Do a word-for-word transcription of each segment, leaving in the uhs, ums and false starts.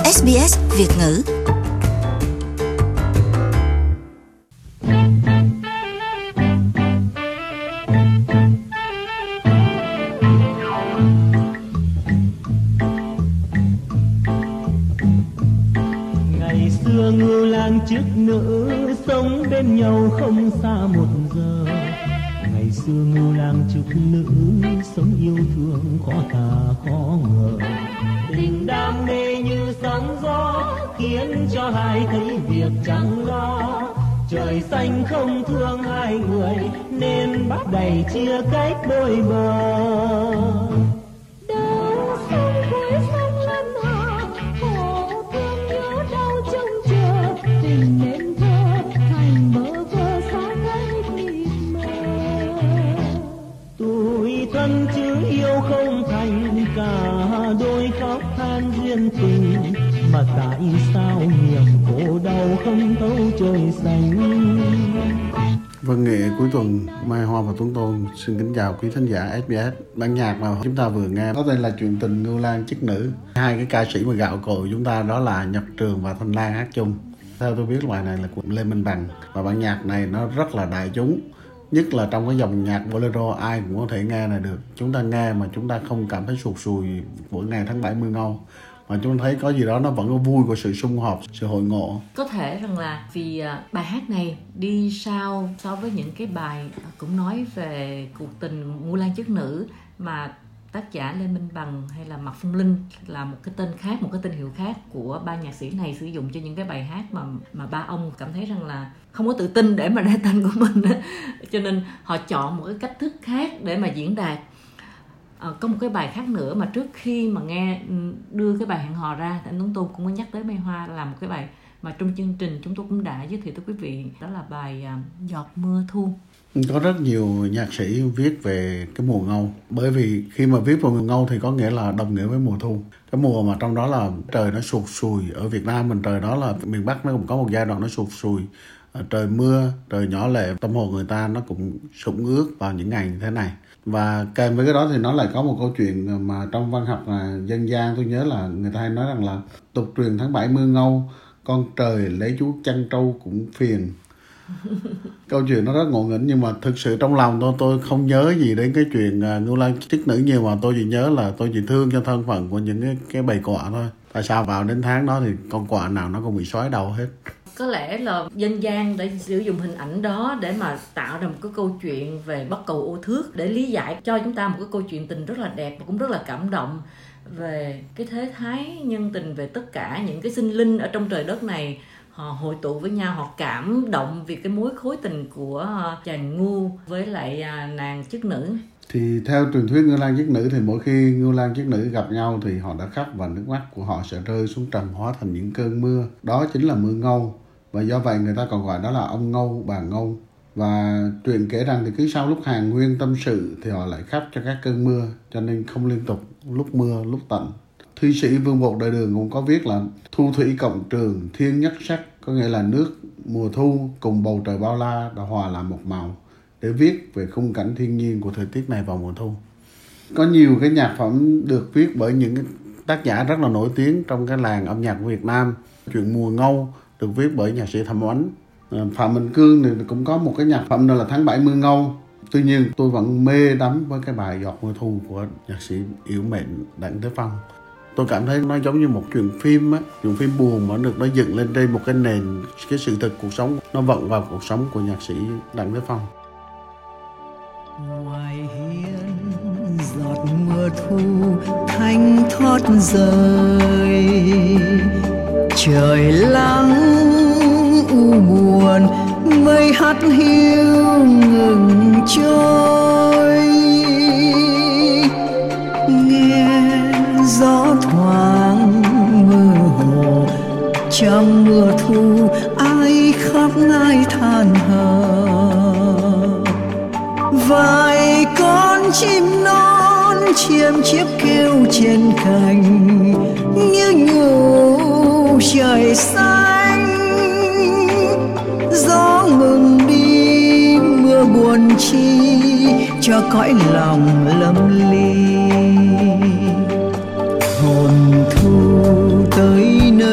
ét bê ét Việt ngữ. Ngày xưa ngưu lang chức nữ sống bên nhau không xa một giờ. Ngày xưa ngưu lang chức nữ sống yêu thương khó tả khó ngờ. Tình đam mê như sóng gió khiến cho hai thấy việc chẳng lo. Trời xanh không thương hai người nên bắt đầy chia cách đôi bờ. Thân chứ yêu không thành, cả đôi khóc than duyên tình, mà tại sao niềm khổ đau không thấu trời xanh. Văn nghệ cuối tuần, Mai Hoa và Tuấn Tôn xin kính chào quý thính giả ét bê ét. Bản nhạc mà chúng ta vừa nghe có tên là Chuyện tình ngưu lang chức nữ. Hai cái ca sĩ mà gạo cội chúng ta đó là Nhật Trường và Thanh Lan hát chung. Theo tôi biết bài này là của Lê Minh Bằng, và bản nhạc này nó rất là đại chúng. Nhất là trong cái dòng nhạc bolero ai cũng có thể nghe này được. Chúng ta nghe mà chúng ta không cảm thấy sụt sùi của ngày tháng bảy mươi ngâu, mà chúng ta thấy có gì đó nó vẫn có vui của sự sum họp, sự hội ngộ. Có thể rằng là vì bài hát này đi sau so với những cái bài cũng nói về cuộc tình ngưu lang chức nữ mà tác giả Lê Minh Bằng hay là Mạc Phong Linh là một cái tên khác, một cái tên hiệu khác của ba nhạc sĩ này sử dụng cho những cái bài hát mà mà ba ông cảm thấy rằng là không có tự tin để mà ra tên của mình, cho nên họ chọn một cái cách thức khác để mà diễn đạt. À, có một cái bài khác nữa mà trước khi mà nghe đưa cái bài Hẹn Hò ra, anh Tuấn Tôn cũng có nhắc tới Mai Hoa là một cái bài mà trong chương trình chúng tôi cũng đã giới thiệu tới quý vị, đó là bài uh, Giọt Mưa Thu. Có rất nhiều nhạc sĩ viết về cái mùa ngâu, bởi vì khi mà viết về mùa ngâu thì có nghĩa là đồng nghĩa với mùa thu. Cái mùa mà trong đó là trời nó sụt sùi. Ở Việt Nam mình trời đó là miền Bắc nó cũng có một giai đoạn nó sụt sùi, trời mưa, trời nhỏ lệ, tâm hồn người ta nó cũng sũng ướt vào những ngày như thế này. Và kèm với cái đó thì nó lại có một câu chuyện mà trong văn học là dân gian tôi nhớ là người ta hay nói rằng là tục truyền tháng bảy mưa ngâu, con trời lấy chú chăn trâu cũng phiền. Câu chuyện nó rất ngộ nghĩnh, nhưng mà thực sự trong lòng tôi tôi không nhớ gì đến cái chuyện uh, ngưu lang chức nữ nhiều, mà tôi chỉ nhớ là tôi chỉ thương cho thân phận của những cái, cái bầy quạ thôi. Tại sao vào đến tháng đó thì con quạ nào nó cũng bị xói đầu hết. Có lẽ là dân gian để sử dụng hình ảnh đó để mà tạo ra một cái câu chuyện về bắc cầu ô thước, để lý giải cho chúng ta một cái câu chuyện tình rất là đẹp và cũng rất là cảm động về cái thế thái nhân tình, về tất cả những cái sinh linh ở trong trời đất này. Họ hội tụ với nhau, họ cảm động vì cái mối khối tình của chàng ngu với lại nàng chức nữ. Thì theo truyền thuyết ngưu lang chức nữ thì mỗi khi ngưu lang chức nữ gặp nhau thì họ đã khóc và nước mắt của họ sẽ rơi xuống trần hóa thành những cơn mưa. Đó chính là mưa ngâu. Và do vậy người ta còn gọi đó là ông ngâu, bà ngâu. Và truyền kể rằng thì cứ sau lúc hàn huyên tâm sự thì họ lại khóc cho các cơn mưa, cho nên không liên tục, lúc mưa lúc tạnh. Thi sĩ Vương Bột Đời Đường cũng có viết là thu thủy cộng trường, thiên nhất sắc, có nghĩa là nước mùa thu cùng bầu trời bao la đã hòa làm một màu, để viết về khung cảnh thiên nhiên của thời tiết này vào mùa thu. Có nhiều cái nhạc phẩm được viết bởi những tác giả rất là nổi tiếng trong cái làng âm nhạc của Việt Nam. Chuyện Mùa Ngâu được viết bởi nhạc sĩ Thẩm Oánh. Phạm Minh Cương thì cũng có một cái nhạc phẩm đó là Tháng Bảy Mưa Ngâu. Tuy nhiên tôi vẫn mê đắm với cái bài Giọt Mưa Thu của nhạc sĩ Yểu Mệnh Đặng Thế Phong. Tôi cảm thấy nó giống như một chuyện phim á, chuyện phim buồn mà được nó dựng lên trên một cái nền, cái sự thực cuộc sống, nó vận vào cuộc sống của nhạc sĩ Đặng Thế Phong. Ngoài hiên giọt mưa thu thanh thoát rơi, trời lắng u buồn, mây hắt hiu ngừng trôi. Nghe gió thoáng mơ hồ, trong mưa thu ai khóc ai than hờ. Vài con chim non chiêm chiếp kêu trên cành, như nhủ trời xanh. Gió ngừng đi mưa buồn chi, cho cõi lòng lâm ly. Hồn thu tới nơi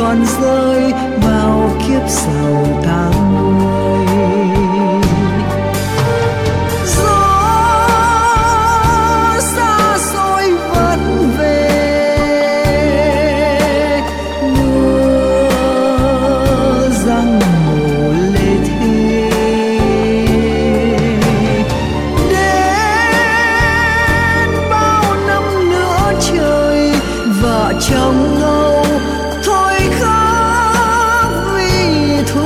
còn rơi bao kiếp sầu tháng mười. Gió xa xôi vẫn về, mưa giăng mù lê thê. Đến bao năm nữa trời, vợ chồng ngâu thôi khác vì thu.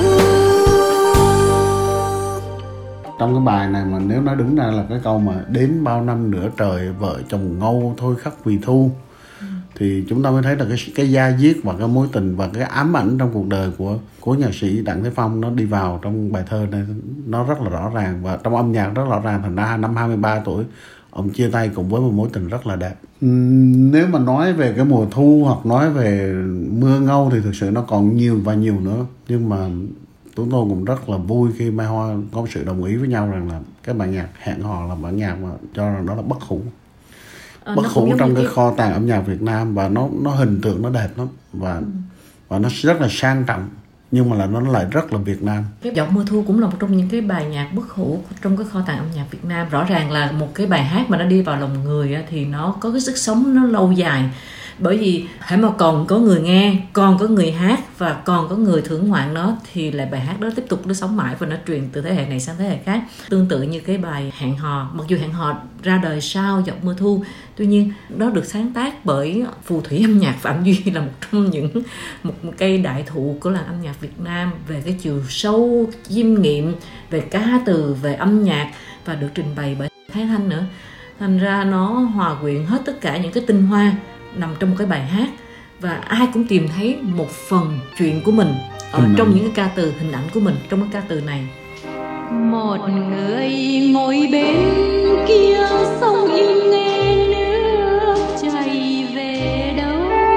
Trong cái bài này mà nếu nói đúng ra là cái câu mà đến bao năm nữa trời, vợ chồng ngâu thôi khắc vì thu, ừ. thì chúng ta mới thấy là cái cái da diết và cái mối tình và cái ám ảnh trong cuộc đời của của nhạc sĩ Đặng Thế Phong nó đi vào trong bài thơ này, nó rất là rõ ràng và trong âm nhạc rất rõ ràng. Thành ra năm hai mươi ba tuổi ông chia tay cùng với một mối tình rất là đẹp. Uhm, nếu mà nói về cái mùa thu hoặc nói về mưa ngâu thì thực sự nó còn nhiều và nhiều nữa, nhưng mà chúng tôi cũng rất là vui khi Mai Hoa có sự đồng ý với nhau rằng là cái bản nhạc Hẹn Hò là bản nhạc mà cho rằng đó là bất hủ, à, bất hủ trong cái kho tàng âm nhạc Việt Nam, và nó nó hình tượng nó đẹp lắm và ừ. và nó rất là sang trọng, nhưng mà là nó lại rất là Việt Nam. Cái Giọt Mưa Thu cũng là một trong những cái bài nhạc bất hủ trong cái kho tàng âm nhạc Việt Nam. Rõ ràng là một cái bài hát mà nó đi vào lòng người thì nó có cái sức sống nó lâu dài. Bởi vì hãy mà còn có người nghe, còn có người hát và còn có người thưởng ngoạn nó thì lại bài hát đó tiếp tục nó sống mãi và nó truyền từ thế hệ này sang thế hệ khác. Tương tự như cái bài Hẹn Hò, mặc dù Hẹn Hò ra đời sau Giọt Mưa Thu, tuy nhiên nó được sáng tác bởi phù thủy âm nhạc Phạm Duy, là một trong những một cây đại thụ của làng âm nhạc Việt Nam về cái chiều sâu, chiêm nghiệm về ca từ, về âm nhạc, và được trình bày bởi Thái Thanh nữa. Thành ra nó hòa quyện hết tất cả những cái tinh hoa nằm trong một cái bài hát, và ai cũng tìm thấy một phần chuyện của mình ở ừ. trong những cái ca từ, hình ảnh của mình trong cái ca từ này. Một người ngồi bên kia sông im nghe nước chảy về đâu,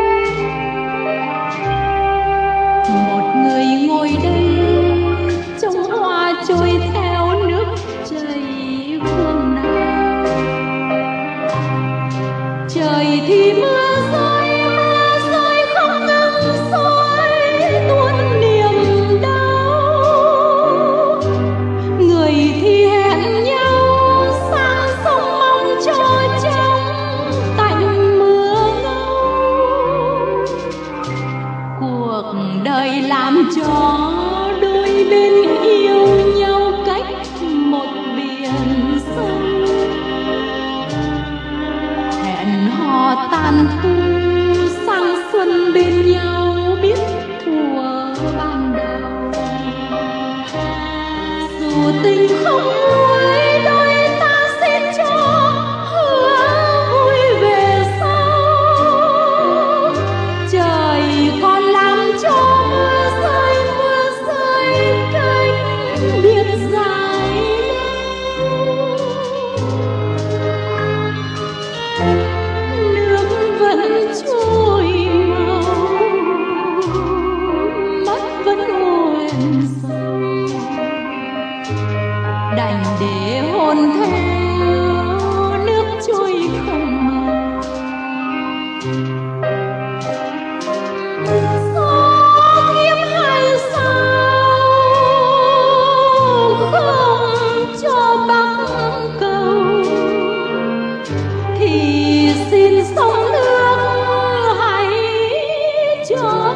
một người ngồi đây trong hoa trôi theo nước chảy phương nào. Trời thì mưa cho đôi bên yêu nhau cách một biển sông. Hẹn hò tàn thu sang xuân bên nhau biết thuở ban đầu. Dù tình không nuối đôi ta xin cho hứa vui về sau. Trời còn làm cho đành để hồn theo nước trôi không màu. Gió kiếm hay sao không cho bắc cầu, thì xin sông nước hãy cho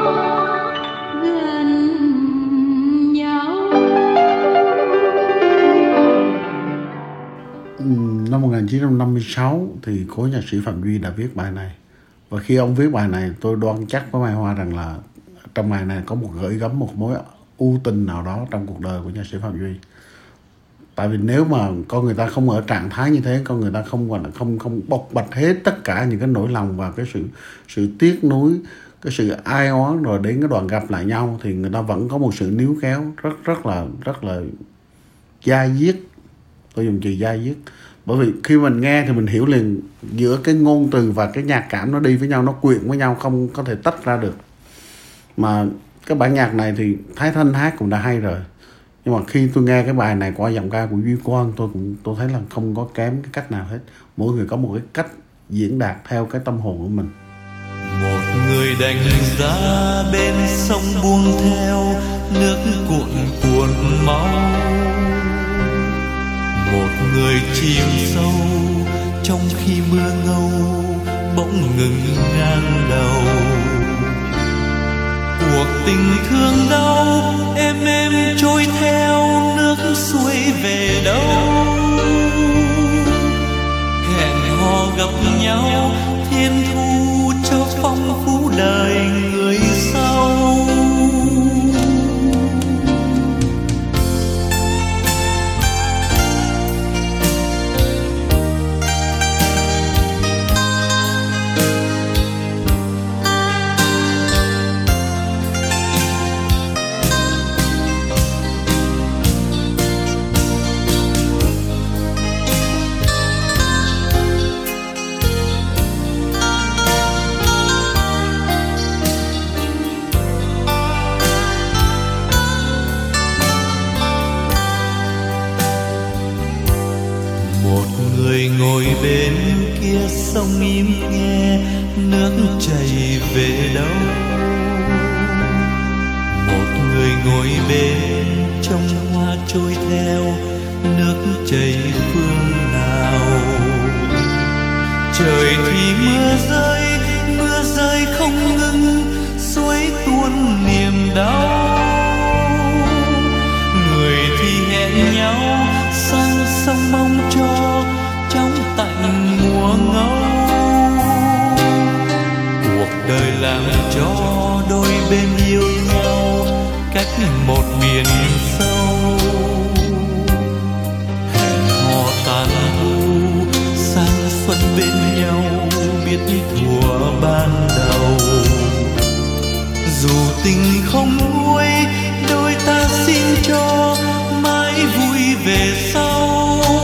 năm một nghìn chín trăm năm mươi sáu thì cố nhạc sĩ Phạm Duy đã viết bài này. Và khi ông viết bài này, tôi đoan chắc với Mai Hoa rằng là trong bài này có một gửi gắm một mối ưu tình nào đó trong cuộc đời của nhạc sĩ Phạm Duy. Tại vì nếu mà con người ta không ở trạng thái như thế, con người ta không gọi là không không bộc bạch hết tất cả những cái nỗi lòng và cái sự sự tiếc nuối, cái sự ai oán, rồi đến cái đoạn gặp lại nhau thì người ta vẫn có một sự níu kéo rất rất là rất là dai diết. Tôi dùng từ dai diết bởi vì khi mình nghe thì mình hiểu liền giữa cái ngôn từ và cái nhạc cảm nó đi với nhau, nó quyện với nhau, không có thể tách ra được. Mà cái bản nhạc này thì Thái Thanh hát cũng đã hay rồi, nhưng mà khi tôi nghe cái bài này qua giọng ca của Duy Quang, tôi cũng tôi thấy là không có kém cái cách nào hết. Mỗi người có một cái cách diễn đạt theo cái tâm hồn của mình. Một người người đành giá bên sông buông theo nước cuộn cuộn máu. Một người chìm sâu trong khi mưa ngâu bỗng ngừng ngang đầu. Cuộc tình thương đau êm êm trôi theo nước xuôi về đâu. Hẹn hò gặp nhau thiên thu cho phong phú đời người sau. Ngồi bên kia sông im nghe nước chảy về đâu. Một người ngồi bên trong hoa trôi theo nước chảy phương nào. Trời thì mưa rơi, mưa rơi không ngừng, suối tuôn niềm đau. Người thì hẹn nhau sang sông mong cho trong tạnh mùa ngâu. Cuộc đời làm cho đôi bên yêu nhau cách một biển sâu. Hẹn hò tàn thu sang xuân bên nhau biết thuở ban đầu. Dù tình không nguôi đôi ta xin cho mãi vui về sau.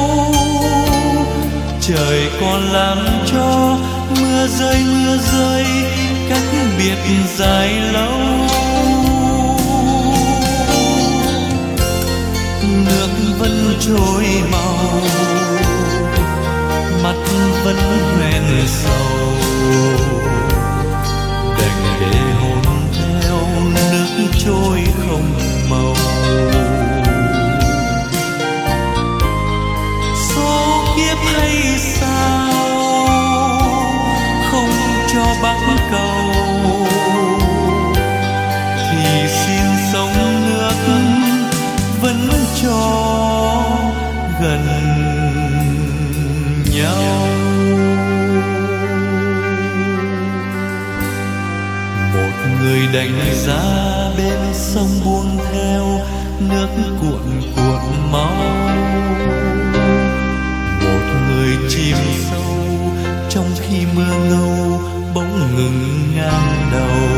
Trời còn làm cho mưa rơi mưa rơi cách biệt dài lâu. Nước vẫn trôi màu, mắt vẫn hoen sầu. Đành để hồn theo nước trôi không màu. Số kiếp hay sao không cho bắc cầu, thì xin sông nước vẫn cho gần nhau. Một người đành giá bên sông buông theo nước cuộn cuộn máu. Một người chìm sâu trong khi mưa ngâu bỗng ngừng ngang đầu.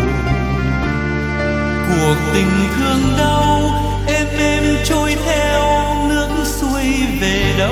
Cuộc tình thương đau êm êm trôi theo nước xuôi về đâu.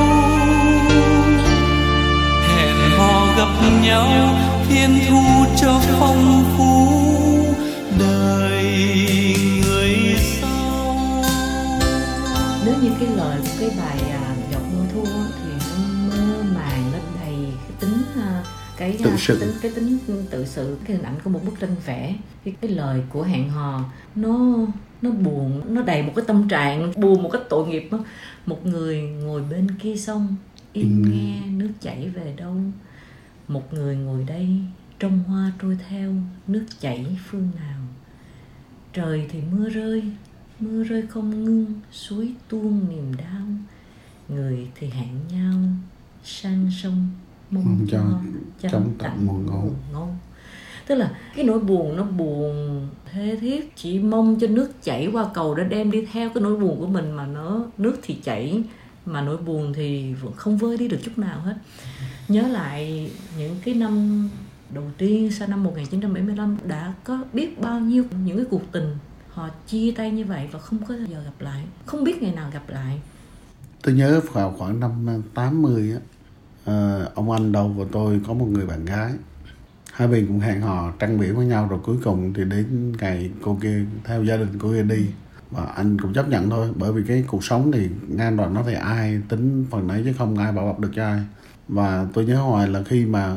Hẹn hò gặp nhau thiên thu cho phong phú đời người sau. Nếu như cái lời của cái bài à, Giọt mưa thu thì nó mơ màng, nó đầy cái tính cái tự sự. tính cái tính tự sự, cái hình ảnh của một bức tranh vẽ. Cái, cái lời của hẹn hò nó nó buồn, nó đầy một cái tâm trạng buồn, một cách tội nghiệp đó. Một người ngồi bên kia sông im ừ. nghe nước chảy về đâu. Một người ngồi đây trong hoa trôi theo nước chảy phương nào. Trời thì mưa rơi, mưa rơi không ngưng, suối tuôn niềm đau. Người thì hẹn nhau sang sông mong cho trong tận mùa ngâu. Tức là cái nỗi buồn nó buồn thê thiết, chỉ mong cho nước chảy qua cầu để đem đi theo cái nỗi buồn của mình, mà nó nước thì chảy mà nỗi buồn thì vẫn không vơi đi được chút nào hết. Nhớ lại những cái năm đầu tiên sau năm một nghìn chín trăm bảy mươi lăm, đã có biết bao nhiêu những cái cuộc tình họ chia tay như vậy và không có giờ gặp lại, không biết ngày nào gặp lại. Tôi nhớ vào khoảng năm tám mươi á, à, ông anh Đâu và tôi có một người bạn gái. Hai bên cũng hẹn hò trăng biển với nhau, rồi cuối cùng thì đến ngày cô kia theo gia đình cô kia đi. Và anh cũng chấp nhận thôi, bởi vì cái cuộc sống thì ngang đoạn nó thì ai tính phần đấy chứ không ai bảo bọc được cho ai. Và tôi nhớ hoài là khi mà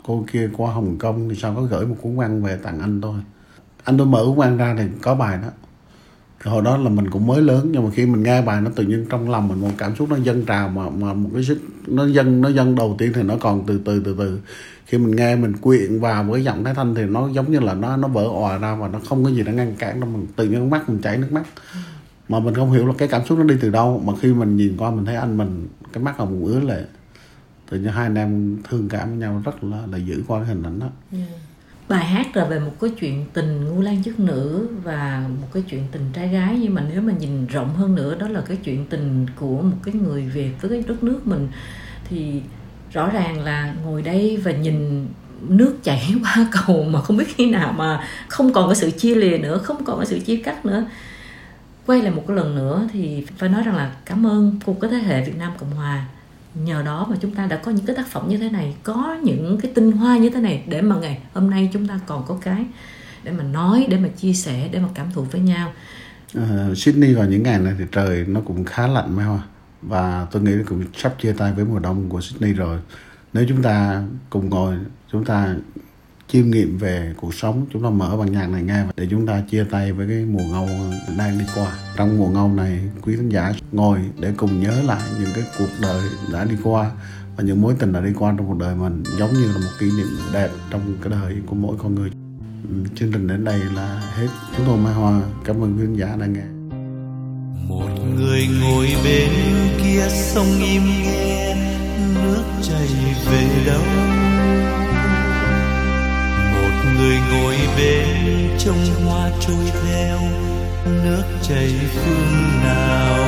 cô kia qua Hồng Kông thì sao có gửi một cuốn văn về tặng anh tôi. Anh tôi mở cuốn văn ra thì có bài đó. Thì hồi đó là mình cũng mới lớn, nhưng mà khi mình nghe bài nó tự nhiên trong lòng mình một cảm xúc nó dâng trào, mà mà một cái sức nó dâng nó dâng đầu tiên thì nó còn từ từ từ từ. Khi mình nghe mình quyện vào với giọng Thái Thanh thì nó giống như là nó nó vỡ òa ra và nó không có gì nó ngăn cản đâu, mình tự nhiên mắt mình chảy nước mắt. Mà mình không hiểu là cái cảm xúc nó đi từ đâu, mà khi mình nhìn qua mình thấy anh mình cái mắt là một ứa lệ. Tự nhiên hai anh em thương cảm với nhau rất là là dữ qua cái hình ảnh đó. Yeah. Bài hát là về một cái chuyện tình ngu lan chức nữ và một cái chuyện tình trai gái, nhưng mà nếu mà nhìn rộng hơn nữa đó là cái chuyện tình của một cái người Việt với cái đất nước mình. Thì rõ ràng là ngồi đây và nhìn nước chảy qua cầu mà không biết khi nào mà không còn cái sự chia lìa nữa, không còn cái sự chia cắt nữa. Quay lại một cái lần nữa thì phải nói rằng là cảm ơn cuộc cái thế hệ Việt Nam Cộng Hòa. Nhờ đó mà chúng ta đã có những cái tác phẩm như thế này, có những cái tinh hoa như thế này, để mà ngày hôm nay chúng ta còn có cái để mà nói, để mà chia sẻ, để mà cảm thụ với nhau. uh, Sydney vào những ngày này thì trời nó cũng khá lạnh Mai Hoa, và tôi nghĩ cũng sắp chia tay với mùa đông của Sydney rồi. Nếu chúng ta cùng ngồi, chúng ta chiêm nghiệm về cuộc sống, chúng ta mở bằng nhạc này nghe để chúng ta chia tay với cái mùa ngâu đang đi qua. Trong mùa ngâu này, quý khán giả ngồi để cùng nhớ lại những cái cuộc đời đã đi qua và những mối tình đã đi qua trong cuộc đời mình, giống như là một kỷ niệm đẹp trong cái đời của mỗi con người. Chương trình đến đây là hết. Chúng tôi Mai Hoa cảm ơn quý khán giả đã nghe. Một người ngồi bên kia sông im nghe nước chảy về đâu, người ngồi bên trông hoa trôi theo nước chảy phương nào.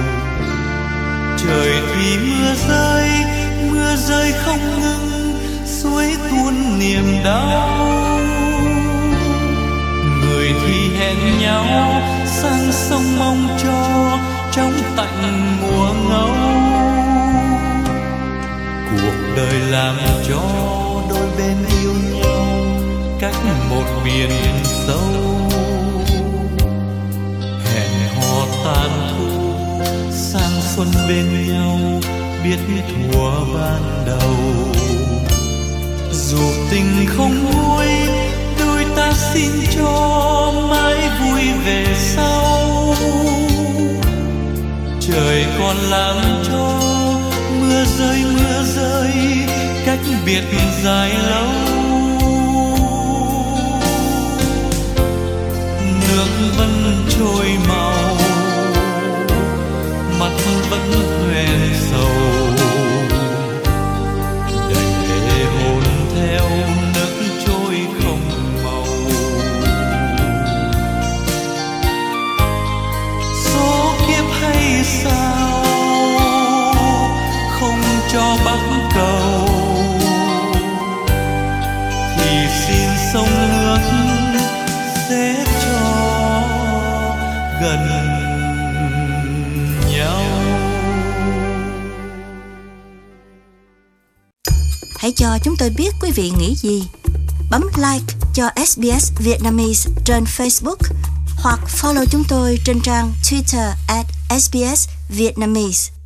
Trời thì mưa rơi, mưa rơi không ngừng, suối tuôn niềm đau. Người thì hẹn nhau sang sông mong cho trong tạnh mùa ngâu. Cuộc đời làm cho đôi bên yêu nhau cách một biển sâu. Hẹn hò tàn thu sang xuân bên nhau, biết thuở ban đầu. Dù tình không vui, đôi ta xin cho mãi vui về sau. Trời còn làm cho mưa rơi mưa rơi, cách biệt dài lâu. Nước vẫn trôi màu, mắt vẫn hoen sầu, để hồn theo nước trôi không màu. Số kiếp hay sao không cho bắc cầu, thì xin sông nước sẽ gần nhau. Hãy cho chúng tôi biết quý vị nghĩ gì. Bấm like cho ét bê ét Vietnamese trên Facebook hoặc follow chúng tôi trên trang Twitter at ét bê ét Vietnamese.